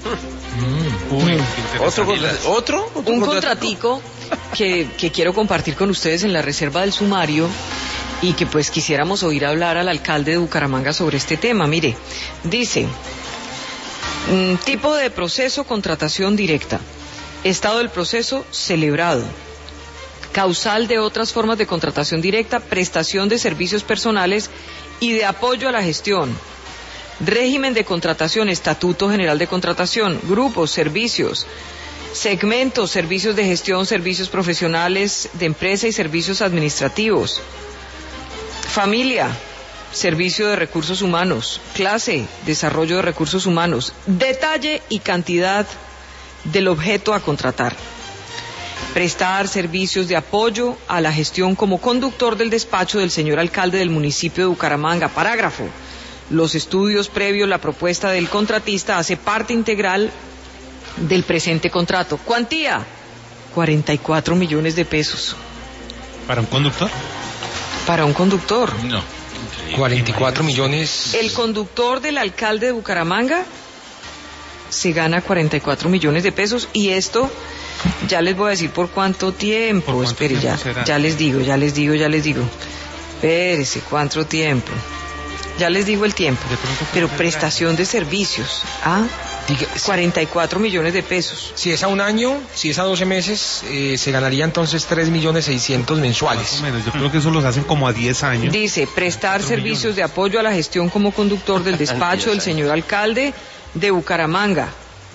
Uy, ¿Otro? Un contratico que quiero compartir con ustedes en la reserva del sumario y que pues quisiéramos oír hablar al alcalde de Bucaramanga sobre este tema. Mire, dice, tipo de proceso, contratación directa. Estado del proceso, celebrado. Causal de otras formas de contratación directa, prestación de servicios personales y de apoyo a la gestión. Régimen de contratación, estatuto general de contratación, grupos, servicios, segmentos, servicios de gestión, servicios profesionales de empresa y servicios administrativos. Familia, servicio de recursos humanos. Clase, desarrollo de recursos humanos. Detalle y cantidad del objeto a contratar. Prestar servicios de apoyo a la gestión como conductor del despacho del señor alcalde del municipio de Bucaramanga. Parágrafo. Los estudios previos, la propuesta del contratista hace parte integral del presente contrato. ¿Cuantía? 44 millones de pesos. ¿Para un conductor? Para un conductor. No. 44 millones. El conductor del alcalde de Bucaramanga se gana 44 millones de pesos y esto ya les voy a decir por cuánto tiempo. ¿Por cuánto Espere, tiempo será? ya les digo. Espérese, ¿cuánto tiempo? Ya les digo el tiempo. De pronto Pero puede ser prestación de servicios. 44 millones de pesos. Si es a un año, si es a 12 meses, se ganaría entonces 3.600.000 mensuales. Más o menos, yo creo que eso los hacen como a 10 años. Dice, prestar 4 servicios millones. de apoyo a la gestión como conductor del despacho del señor alcalde de Bucaramanga.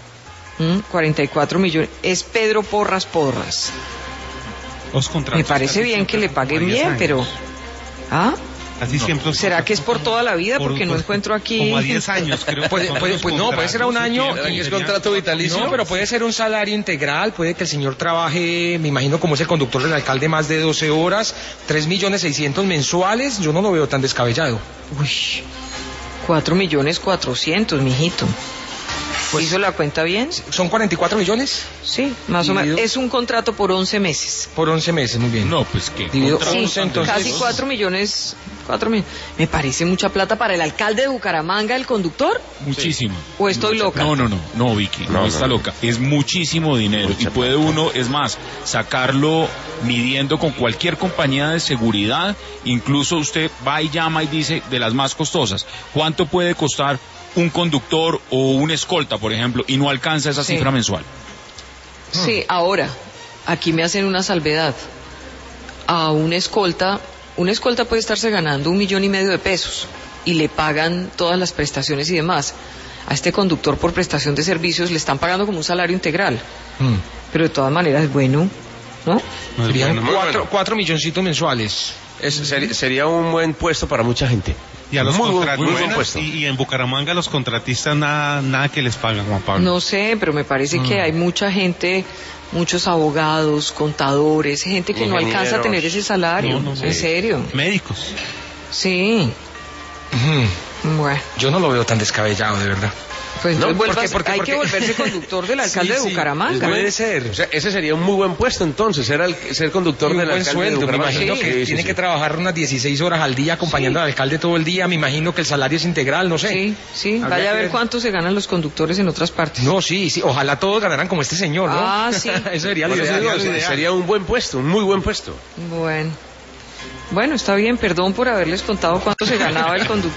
44 millones. Es Pedro Porras. Los contratos Me parece casi bien que siempre le son como paguen 10 bien, años. pero... ¿Ah? Así siempre. ¿Será que es por toda la vida? Por- Porque no por- encuentro aquí... Como a 10 años, creo. Puede ser a un año. Es contrato vitalicio. No, pero puede ser un salario integral, puede que el señor trabaje, me imagino como es el conductor del alcalde, más de 12 horas, 3.600.000 mensuales, yo no lo veo tan descabellado. Uy, 4.400.000, mijito. ¿Hizo la cuenta bien? ¿Son 44 millones? Sí, más o menos. Dividido. Es un contrato por 11 meses. Por 11 meses, muy bien. No, pues que. Dividido Sí, 11, entonces... casi 4 millones. Me parece mucha plata para el alcalde de Bucaramanga, el conductor. Muchísimo. ¿O estoy loca? No, Vicky, no está loca. Es muchísimo dinero y puede uno, es más, sacarlo midiendo con cualquier compañía de seguridad. Incluso usted va y llama y dice de las más costosas, ¿cuánto puede costar un conductor o un escolta, por ejemplo, y no alcanza esa Sí. cifra mensual? Sí, ahora, aquí me hacen una salvedad. A un escolta puede estarse ganando 1,5 millones de pesos y le pagan todas las prestaciones y demás. A este conductor por prestación de servicios le están pagando como un salario integral. Pero de todas maneras es bueno, ¿no? Serían Muy bueno. 4 milloncitos mensuales. Sería un buen puesto para mucha gente. Y a los muy buen contratistas, puesto. y en Bucaramanga los contratistas nada que les pagan, Juan Pablo. No sé, pero me parece que hay mucha gente, muchos abogados, contadores, gente que no alcanza a tener ese salario. No, En serio. Médicos. Sí. Bueno, Yo no lo veo tan descabellado, de verdad. pues No, entonces porque- hay que volverse conductor del alcalde de Bucaramanga. Puede ser. O sea, ese sería un muy buen puesto entonces, ser conductor Y un del buen alcalde sueldo, de me Bucaramanga. imagino Sí, que sí, tiene sí. que trabajar unas 16 horas al día acompañando al alcalde todo el día, me imagino que el salario es integral, no sé. Sí, Habría vaya a que ver ver. cuánto se ganan los conductores en otras partes. No, sí, ojalá todos ganaran como este señor, ¿no? Ah, sí. Eso sería lo Por eso ideal. digo, sería un buen puesto, un muy buen puesto. Bueno, está bien, perdón por haberles contado cuánto se ganaba el conductor.